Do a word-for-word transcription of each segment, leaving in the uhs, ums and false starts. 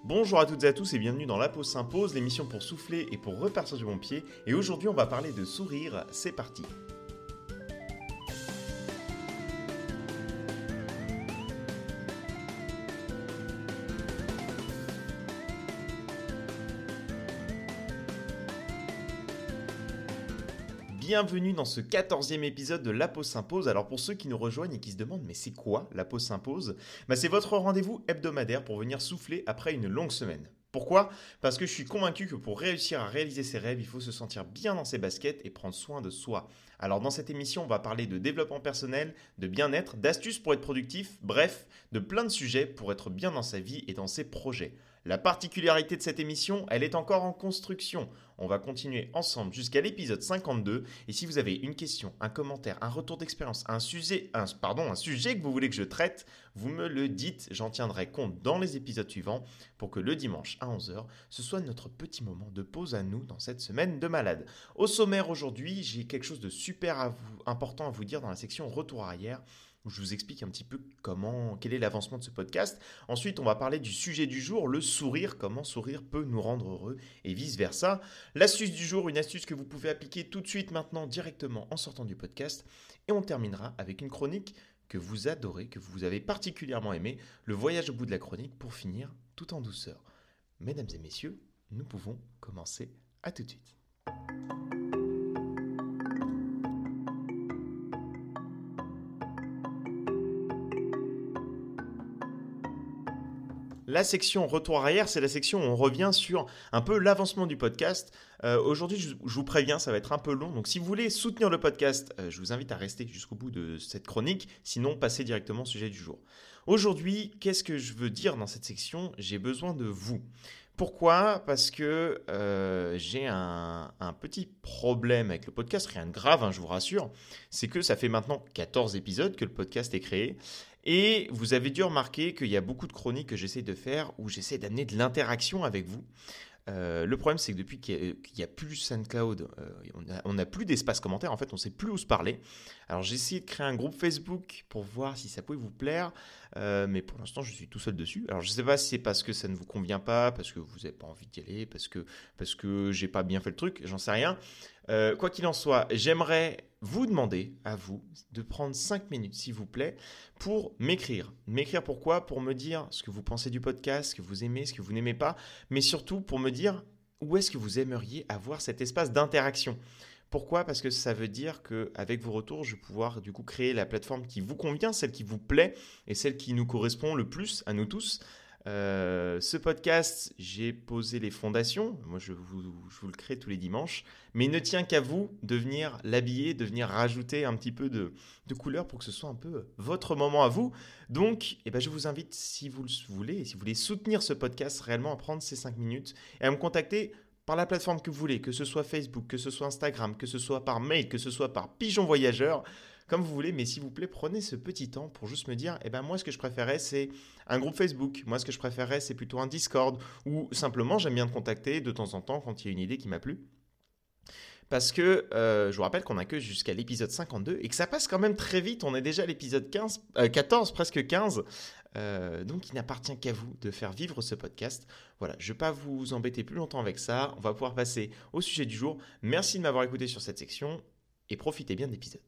Bonjour à toutes et à tous et bienvenue dans La Pause s'impose, l'émission pour souffler et pour repartir du bon pied. Et aujourd'hui on va parler de sourire, c'est parti. Bienvenue dans ce quatorzième épisode de La Pause s'impose. Alors pour ceux qui nous rejoignent et qui se demandent mais c'est quoi La Pause s'impose ? Bah c'est votre rendez-vous hebdomadaire pour venir souffler après une longue semaine. Pourquoi ? Parce que je suis convaincu que pour réussir à réaliser ses rêves, il faut se sentir bien dans ses baskets et prendre soin de soi. Alors dans cette émission, on va parler de développement personnel, de bien-être, d'astuces pour être productif, bref, de plein de sujets pour être bien dans sa vie et dans ses projets. La particularité de cette émission, elle est encore en construction. On va continuer ensemble jusqu'à l'épisode cinquante-deux. Et si vous avez une question, un commentaire, un retour d'expérience, un sujet, un, pardon, un sujet que vous voulez que je traite, vous me le dites. J'en tiendrai compte dans les épisodes suivants pour que le dimanche à onze heures, ce soit notre petit moment de pause à nous dans cette semaine de malade. Au sommaire aujourd'hui, j'ai quelque chose de super à vous, important à vous dire dans la section retour arrière, où je vous explique un petit peu comment, quel est l'avancement de ce podcast. Ensuite, on va parler du sujet du jour, le sourire, comment sourire peut nous rendre heureux et vice-versa. L'astuce du jour, une astuce que vous pouvez appliquer tout de suite maintenant directement en sortant du podcast. Et on terminera avec une chronique que vous adorez, que vous avez particulièrement aimé, le voyage au bout de la chronique pour finir tout en douceur. Mesdames et messieurs, nous pouvons commencer. À tout de suite. La section retour arrière, c'est la section où on revient sur un peu l'avancement du podcast. Euh, aujourd'hui, je, je vous préviens, ça va être un peu long. Donc, si vous voulez soutenir le podcast, euh, je vous invite à rester jusqu'au bout de cette chronique. Sinon, passez directement au sujet du jour. Aujourd'hui, qu'est-ce que je veux dire dans cette section ? J'ai besoin de vous. Pourquoi ? Parce que euh, j'ai un, un petit problème avec le podcast, rien de grave, hein, je vous rassure. C'est que ça fait maintenant quatorze épisodes que le podcast est créé. Et vous avez dû remarquer qu'il y a beaucoup de chroniques que j'essaie de faire où j'essaie d'amener de l'interaction avec vous. Euh, le problème, c'est que depuis qu'il n'y a, a plus SoundCloud, euh, on n'a plus d'espace commentaire. En fait, on ne sait plus où se parler. Alors, j'ai essayé de créer un groupe Facebook pour voir si ça pouvait vous plaire. Euh, mais pour l'instant, je suis tout seul dessus. Alors, je ne sais pas si c'est parce que ça ne vous convient pas, parce que vous n'avez pas envie d'y aller, parce que, parce que je n'ai pas bien fait le truc, j'en sais rien. Euh, quoi qu'il en soit, j'aimerais vous demander, à vous, de prendre cinq minutes, s'il vous plaît, pour m'écrire. M'écrire pourquoi ? Pour me dire ce que vous pensez du podcast, ce que vous aimez, ce que vous n'aimez pas, mais surtout pour me dire où est-ce que vous aimeriez avoir cet espace d'interaction. Pourquoi ? Parce que ça veut dire qu'avec vos retours, je vais pouvoir du coup créer la plateforme qui vous convient, celle qui vous plaît et celle qui nous correspond le plus à nous tous. Euh, ce podcast, j'ai posé les fondations. Moi, je vous, je vous le crée tous les dimanches. Mais il ne tient qu'à vous de venir l'habiller, de venir rajouter un petit peu de, de couleur pour que ce soit un peu votre moment à vous. Donc, eh ben, je vous invite, si vous le voulez, si vous voulez soutenir ce podcast réellement, à prendre ces cinq minutes et à me contacter par la plateforme que vous voulez, que ce soit Facebook, que ce soit Instagram, que ce soit par mail, que ce soit par pigeon voyageur, comme vous voulez, mais s'il vous plaît, prenez ce petit temps pour juste me dire, eh ben moi, ce que je préférais, c'est un groupe Facebook. Moi, ce que je préférais, c'est plutôt un Discord. Ou simplement, j'aime bien te contacter de temps en temps quand il y a une idée qui m'a plu. Parce que euh, je vous rappelle qu'on n'a que jusqu'à l'épisode cinquante-deux et que ça passe quand même très vite. On est déjà à l'épisode quinze, euh, quatorze, presque quinze. Euh, donc, il n'appartient qu'à vous de faire vivre ce podcast. Voilà, je ne vais pas vous embêter plus longtemps avec ça. On va pouvoir passer au sujet du jour. Merci de m'avoir écouté sur cette section et profitez bien de l'épisode.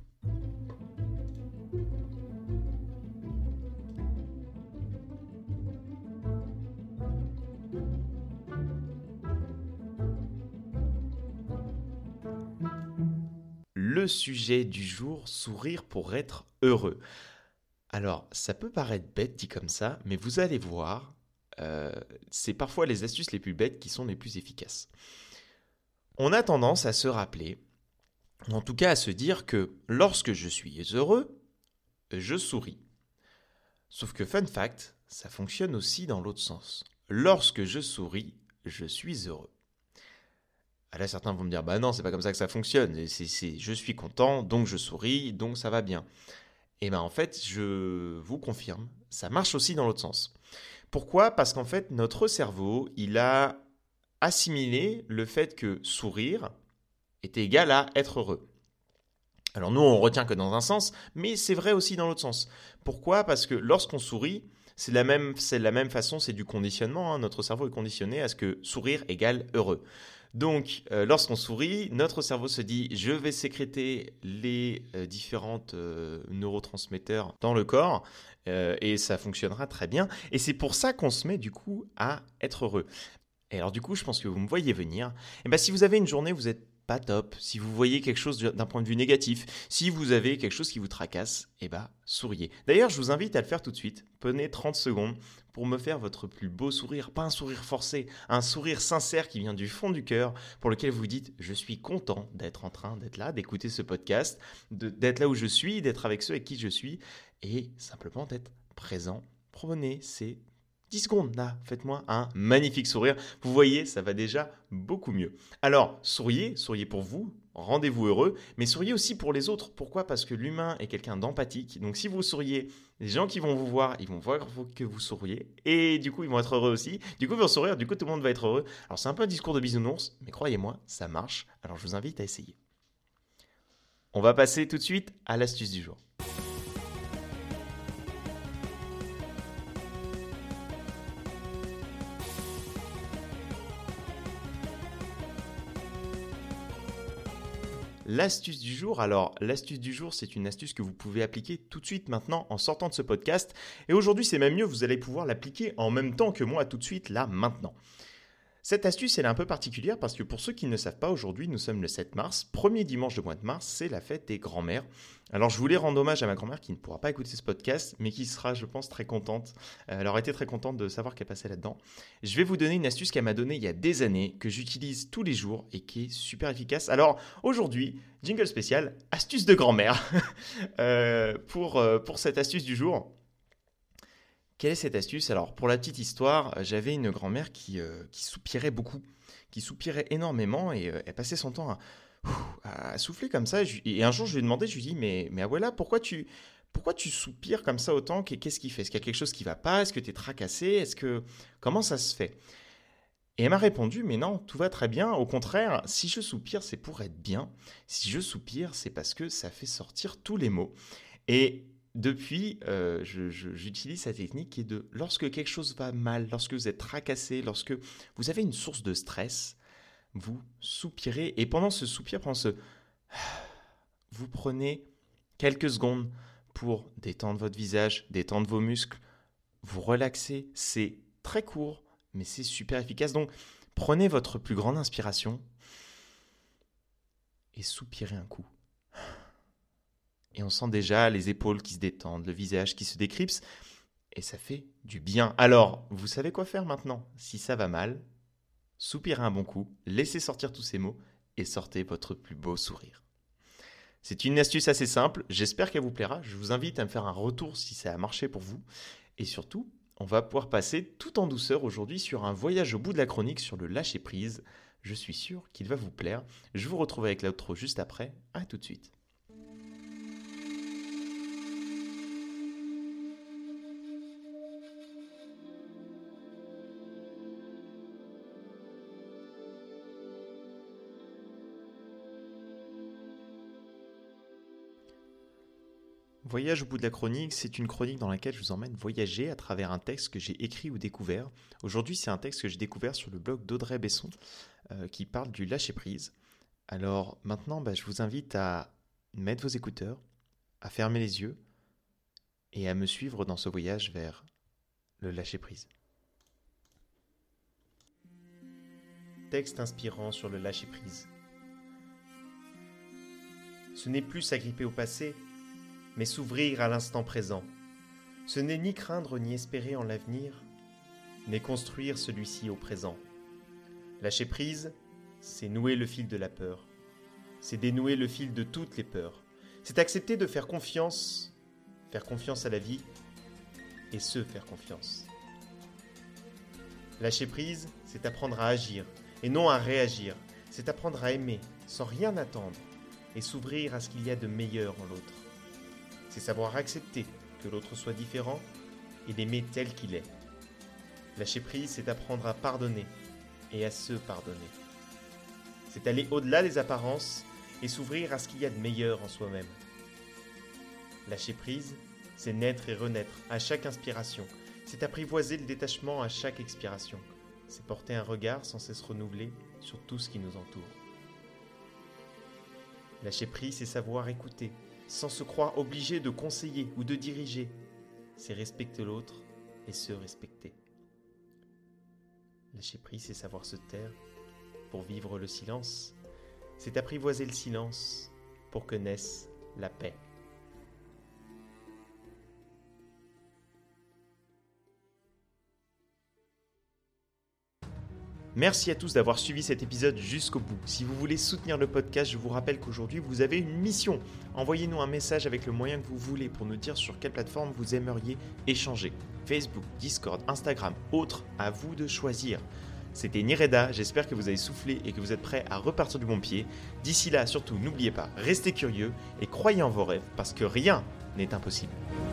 Le sujet du jour, sourire pour être heureux. Alors, ça peut paraître bête dit comme ça, mais vous allez voir, euh, c'est parfois les astuces les plus bêtes qui sont les plus efficaces. On a tendance à se rappeler, en tout cas à se dire que lorsque je suis heureux, je souris. Sauf que fun fact, ça fonctionne aussi dans l'autre sens. Lorsque je souris, je suis heureux. Ah là, certains vont me dire, bah non, c'est pas comme ça que ça fonctionne. C'est, c'est, je suis content, donc je souris, donc ça va bien. Et bien en fait, je vous confirme, ça marche aussi dans l'autre sens. Pourquoi ? Parce qu'en fait, notre cerveau, il a assimilé le fait que sourire est égal à être heureux. Alors nous, on retient que dans un sens, mais c'est vrai aussi dans l'autre sens. Pourquoi ? Parce que lorsqu'on sourit, C'est la même, c'est la même façon, c'est du conditionnement. Hein. Notre cerveau est conditionné à ce que sourire égale heureux. Donc, euh, lorsqu'on sourit, notre cerveau se dit « je vais sécréter les euh, différentes euh, neurotransmetteurs dans le corps euh, et ça fonctionnera très bien ». Et c'est pour ça qu'on se met du coup à être heureux. Et alors du coup, je pense que vous me voyez venir. Et ben, si vous avez une journée où vous êtes pas top, si vous voyez quelque chose d'un point de vue négatif, si vous avez quelque chose qui vous tracasse, eh ben, souriez. D'ailleurs, je vous invite à le faire tout de suite. Prenez trente secondes pour me faire votre plus beau sourire, pas un sourire forcé, un sourire sincère qui vient du fond du cœur, pour lequel vous dites « je suis content d'être en train d'être là, d'écouter ce podcast, de, d'être là où je suis, d'être avec ceux avec qui je suis, et simplement d'être présent. » Prenez ces dix secondes, là, faites-moi un magnifique sourire. Vous voyez, ça va déjà beaucoup mieux. Alors, souriez, souriez pour vous, rendez-vous heureux, mais souriez aussi pour les autres. Pourquoi ? Parce que l'humain est quelqu'un d'empathique. Donc, si vous souriez, les gens qui vont vous voir, ils vont voir que vous souriez. Et du coup, ils vont être heureux aussi. Du coup, ils vont sourire, du coup, tout le monde va être heureux. Alors, c'est un peu un discours de bisounours, mais croyez-moi, ça marche. Alors, je vous invite à essayer. On va passer tout de suite à l'astuce du jour. L'astuce du jour, alors l'astuce du jour, c'est une astuce que vous pouvez appliquer tout de suite maintenant en sortant de ce podcast. Et aujourd'hui, c'est même mieux, vous allez pouvoir l'appliquer en même temps que moi tout de suite, là, maintenant. Cette astuce, elle est un peu particulière parce que pour ceux qui ne savent pas, aujourd'hui, nous sommes le sept mars. Premier dimanche de mois de mars, c'est la fête des grands-mères. Alors, je voulais rendre hommage à ma grand-mère qui ne pourra pas écouter ce podcast, mais qui sera, je pense, très contente. Elle aurait été très contente de savoir qu'elle passait là-dedans. Je vais vous donner une astuce qu'elle m'a donnée il y a des années, que j'utilise tous les jours et qui est super efficace. Alors, aujourd'hui, jingle spécial, astuce de grand-mère. euh, pour, euh, pour cette astuce du jour. Quelle est cette astuce ? Alors, pour la petite histoire, j'avais une grand-mère qui, euh, qui soupirait beaucoup, qui soupirait énormément et euh, elle passait son temps à, à souffler comme ça. Et, je, et un jour, je lui ai demandé, je lui ai dit, mais, mais Abuela, pourquoi tu, pourquoi tu soupires comme ça autant ? Qu'est-ce qui fait ? Est-ce qu'il y a quelque chose qui ne va pas ? Est-ce que tu es tracassé ? Est-ce que... Comment ça se fait ? Et elle m'a répondu, mais non, tout va très bien. Au contraire, si je soupire, c'est pour être bien. Si je soupire, c'est parce que ça fait sortir tous les mots. Et depuis, euh, je, je, j'utilise cette technique qui est de, lorsque quelque chose va mal, lorsque vous êtes tracassé, lorsque vous avez une source de stress, vous soupirez. Et pendant ce soupir, pendant ce... vous prenez quelques secondes pour détendre votre visage, détendre vos muscles, vous relaxer. C'est très court, mais c'est super efficace. Donc, prenez votre plus grande inspiration et soupirez un coup. Et on sent déjà les épaules qui se détendent, le visage qui se décrypse. Et ça fait du bien. Alors, vous savez quoi faire maintenant ? Si ça va mal, soupirez un bon coup, laissez sortir tous ces mots et sortez votre plus beau sourire. C'est une astuce assez simple. J'espère qu'elle vous plaira. Je vous invite à me faire un retour si ça a marché pour vous. Et surtout, on va pouvoir passer tout en douceur aujourd'hui sur un voyage au bout de la chronique sur le lâcher-prise. Je suis sûr qu'il va vous plaire. Je vous retrouve avec l'outro juste après. À tout de suite. Voyage au bout de la chronique, c'est une chronique dans laquelle je vous emmène voyager à travers un texte que j'ai écrit ou découvert. Aujourd'hui, c'est un texte que j'ai découvert sur le blog d'Audrey Besson euh, qui parle du lâcher-prise. Alors maintenant, bah, je vous invite à mettre vos écouteurs, à fermer les yeux et à me suivre dans ce voyage vers le lâcher-prise. Texte inspirant sur le lâcher-prise. Ce n'est plus s'agripper au passé, mais s'ouvrir à l'instant présent. Ce n'est ni craindre ni espérer en l'avenir, mais construire celui-ci au présent. Lâcher prise, c'est nouer le fil de la peur. C'est dénouer le fil de toutes les peurs. C'est accepter de faire confiance, faire confiance à la vie, et se faire confiance. Lâcher prise, c'est apprendre à agir, et non à réagir. C'est apprendre à aimer, sans rien attendre, et s'ouvrir à ce qu'il y a de meilleur en l'autre. C'est savoir accepter que l'autre soit différent et l'aimer tel qu'il est. Lâcher prise, c'est apprendre à pardonner et à se pardonner. C'est aller au-delà des apparences et s'ouvrir à ce qu'il y a de meilleur en soi-même. Lâcher prise, c'est naître et renaître à chaque inspiration. C'est C'est apprivoiser le détachement à chaque expiration. C'est porter un regard sans cesse renouvelé sur tout ce qui nous entoure. Lâcher prise, c'est savoir écouter, sans se croire obligé de conseiller ou de diriger. C'est respecter l'autre et se respecter. Lâcher prise, c'est savoir se taire pour vivre le silence. C'est apprivoiser le silence pour que naisse la paix. Merci à tous d'avoir suivi cet épisode jusqu'au bout. Si vous voulez soutenir le podcast, je vous rappelle qu'aujourd'hui vous avez une mission. Envoyez-nous un message avec le moyen que vous voulez pour nous dire sur quelle plateforme vous aimeriez échanger. Facebook, Discord, Instagram, autres, à vous de choisir. C'était Nireda, j'espère que vous avez soufflé et que vous êtes prêts à repartir du bon pied. D'ici là, surtout, n'oubliez pas, restez curieux et croyez en vos rêves parce que rien n'est impossible.